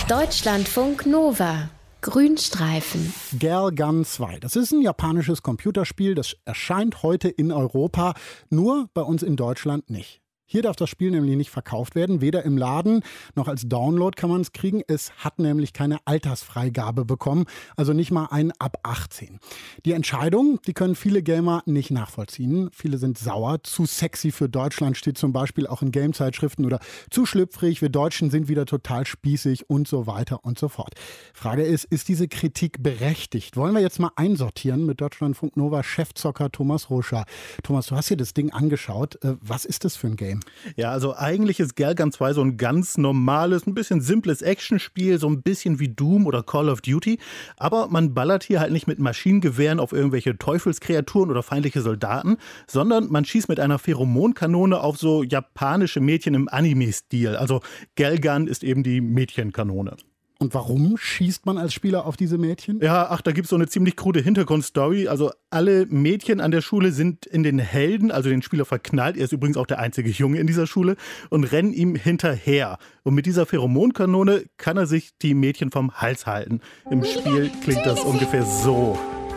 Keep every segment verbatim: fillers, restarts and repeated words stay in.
Deutschlandfunk Nova. Grünstreifen. Girl Gun zwei. Das ist ein japanisches Computerspiel, das erscheint heute in Europa, nur bei uns in Deutschland nicht. Hier darf das Spiel nämlich nicht verkauft werden, weder im Laden noch als Download kann man es kriegen. Es hat nämlich keine Altersfreigabe bekommen, also nicht mal ein ab achtzehn. Die Entscheidung, die können viele Gamer nicht nachvollziehen. Viele sind sauer. Zu sexy für Deutschland steht zum Beispiel auch in Game-Zeitschriften oder zu schlüpfrig. Wir Deutschen sind wieder total spießig und so weiter und so fort. Frage ist, ist diese Kritik berechtigt? Wollen wir jetzt mal einsortieren mit Deutschlandfunk Nova Chefzocker Thomas Roscher. Thomas, du hast dir das Ding angeschaut. Was ist das für ein Game? Ja, also eigentlich ist Girl Gun zwei so ein ganz normales, ein bisschen simples Actionspiel, so ein bisschen wie Doom oder Call of Duty. Aber man ballert hier halt nicht mit Maschinengewehren auf irgendwelche Teufelskreaturen oder feindliche Soldaten, sondern man schießt mit einer Pheromonkanone auf so japanische Mädchen im Anime-Stil. Also Girl Gun ist eben die Mädchenkanone. Und warum schießt man als Spieler auf diese Mädchen? Ja, ach, da gibt es so eine ziemlich krude Hintergrundstory. Also alle Mädchen an der Schule sind in den Helden, also den Spieler verknallt. Er ist übrigens auch der einzige Junge in dieser Schule und rennen ihm hinterher. Und mit dieser Pheromonkanone kann er sich die Mädchen vom Hals halten. Im Spiel klingt das ungefähr so.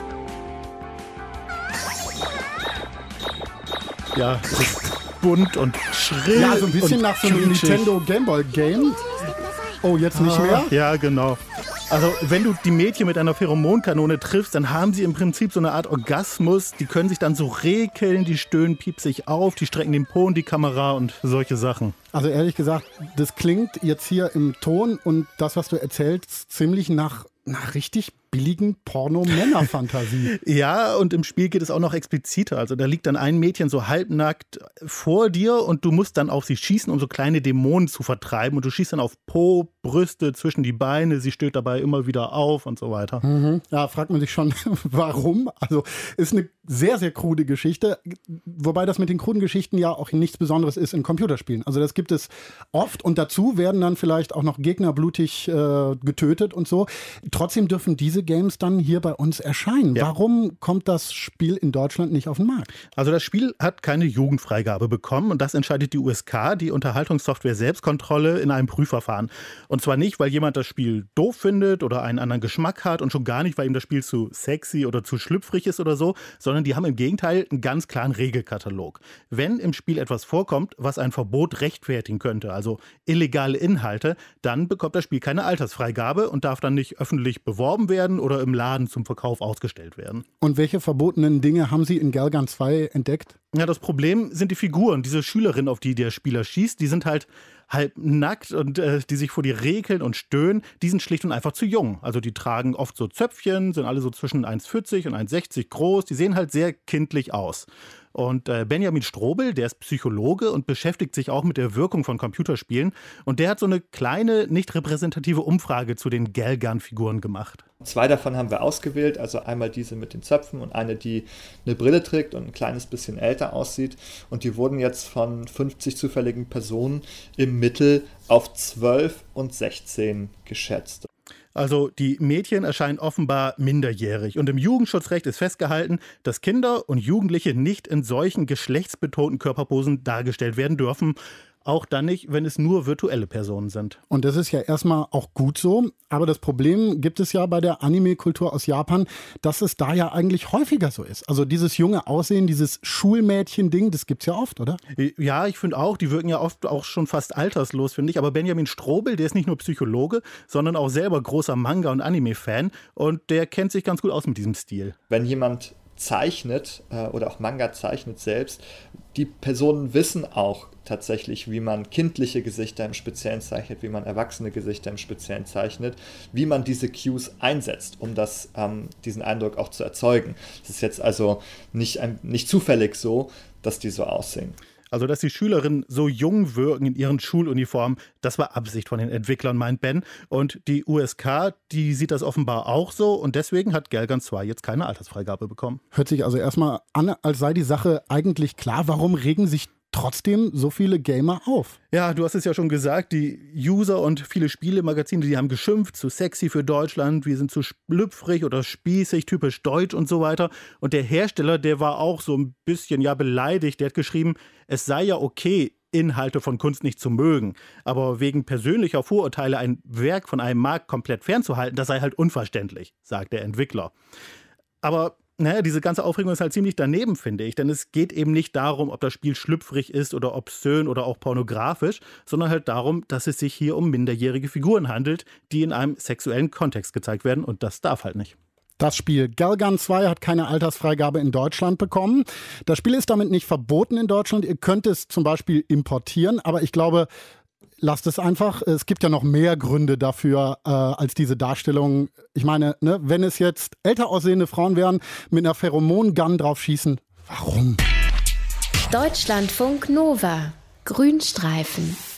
Ja, es ist bunt und schrill. Ja, so ein bisschen nach so einem Nintendo Gameboy Game. Oh, jetzt nicht mehr? Ja, genau. Also wenn du die Mädchen mit einer Pheromonkanone triffst, dann haben sie im Prinzip so eine Art Orgasmus. Die können sich dann so rekeln, die stöhnen piepsig auf, die strecken den Po in die Kamera und solche Sachen. Also ehrlich gesagt, das klingt jetzt hier im Ton und das, was du erzählst, ziemlich nach, nach richtig billigen Porno-Männer-Fantasie. Ja, und im Spiel geht es auch noch expliziter. Also da liegt dann ein Mädchen so halbnackt vor dir und du musst dann auf sie schießen, um so kleine Dämonen zu vertreiben. Und du schießt dann auf Po, Brüste, zwischen die Beine, sie stößt dabei immer wieder auf und so weiter. Mhm. Ja, fragt man sich schon, warum? Also ist eine sehr, sehr krude Geschichte. Wobei das mit den kruden Geschichten ja auch nichts Besonderes ist in Computerspielen. Also das gibt es oft und dazu werden dann vielleicht auch noch Gegner blutig äh, getötet und so. Trotzdem dürfen diese Games dann hier bei uns erscheinen. Ja. Warum kommt das Spiel in Deutschland nicht auf den Markt? Also das Spiel hat keine Jugendfreigabe bekommen und das entscheidet die U S K, die Unterhaltungssoftware Selbstkontrolle, in einem Prüfverfahren. Und zwar nicht, weil jemand das Spiel doof findet oder einen anderen Geschmack hat und schon gar nicht, weil ihm das Spiel zu sexy oder zu schlüpfrig ist oder so, sondern die haben im Gegenteil einen ganz klaren Regelkatalog. Wenn im Spiel etwas vorkommt, was ein Verbot rechtfertigen könnte, also illegale Inhalte, dann bekommt das Spiel keine Altersfreigabe und darf dann nicht öffentlich beworben werden oder im Laden zum Verkauf ausgestellt werden. Und welche verbotenen Dinge haben Sie in Girl Gun zwei entdeckt? Ja, das Problem sind die Figuren. Diese Schülerin, auf die der Spieler schießt, die sind halt halb nackt und äh, die sich vor dir rekeln und stöhnen, die sind schlicht und einfach zu jung. Also die tragen oft so Zöpfchen, sind alle so zwischen eins vierzig und eins sechzig groß, die sehen halt sehr kindlich aus. Und äh, Benjamin Strobel, der ist Psychologe und beschäftigt sich auch mit der Wirkung von Computerspielen. Und der hat so eine kleine, nicht repräsentative Umfrage zu den Girl Gun-Figuren gemacht. Zwei davon haben wir ausgewählt, also einmal diese mit den Zöpfen und eine, die eine Brille trägt und ein kleines bisschen älter aussieht. Und die wurden jetzt von fünfzig zufälligen Personen im Mittel auf zwölf und sechzehn geschätzt. Also die Mädchen erscheinen offenbar minderjährig. Und im Jugendschutzrecht ist festgehalten, dass Kinder und Jugendliche nicht in solchen geschlechtsbetonten Körperposen dargestellt werden dürfen. Auch dann nicht, wenn es nur virtuelle Personen sind. Und das ist ja erstmal auch gut so. Aber das Problem gibt es ja bei der Anime-Kultur aus Japan, dass es da ja eigentlich häufiger so ist. Also dieses junge Aussehen, dieses Schulmädchen-Ding, das gibt's ja oft, oder? Ja, ich finde auch, die wirken ja oft auch schon fast alterslos, finde ich. Aber Benjamin Strobel, der ist nicht nur Psychologe, sondern auch selber großer Manga- und Anime-Fan. Und der kennt sich ganz gut aus mit diesem Stil. Wenn jemand zeichnet äh, oder auch Manga zeichnet selbst, die Personen wissen auch tatsächlich, wie man kindliche Gesichter im Speziellen zeichnet, wie man erwachsene Gesichter im Speziellen zeichnet, wie man diese Cues einsetzt, um das, ähm, diesen Eindruck auch zu erzeugen. Es ist jetzt also nicht, ein, nicht zufällig so, dass die so aussehen. Also, dass die Schülerinnen so jung wirken in ihren Schuluniformen, das war Absicht von den Entwicklern, meint Ben. Und die U S K, die sieht das offenbar auch so. Und deswegen hat Girl Gun zwei jetzt keine Altersfreigabe bekommen. Hört sich also erstmal an, als sei die Sache eigentlich klar. Warum regen sich trotzdem so viele Gamer auf? Ja, du hast es ja schon gesagt, die User und viele Spielemagazine, die haben geschimpft, zu sexy für Deutschland, wir sind zu schlüpfrig oder spießig, typisch deutsch und so weiter. Und der Hersteller, der war auch so ein bisschen ja beleidigt, der hat geschrieben, es sei ja okay, Inhalte von Kunst nicht zu mögen. Aber wegen persönlicher Vorurteile ein Werk von einem Markt komplett fernzuhalten, das sei halt unverständlich, sagt der Entwickler. Aber naja, diese ganze Aufregung ist halt ziemlich daneben, finde ich. Denn es geht eben nicht darum, ob das Spiel schlüpfrig ist oder obszön oder auch pornografisch, sondern halt darum, dass es sich hier um minderjährige Figuren handelt, die in einem sexuellen Kontext gezeigt werden. Und das darf halt nicht. Das Spiel Galgun zwei hat keine Altersfreigabe in Deutschland bekommen. Das Spiel ist damit nicht verboten in Deutschland. Ihr könnt es zum Beispiel importieren, aber ich glaube, lasst es einfach. Es gibt ja noch mehr Gründe dafür äh, als diese Darstellung. Ich meine, ne, wenn es jetzt älter aussehende Frauen wären, mit einer Pheromon-Gun drauf schießen, warum? Deutschlandfunk Nova. Grünstreifen.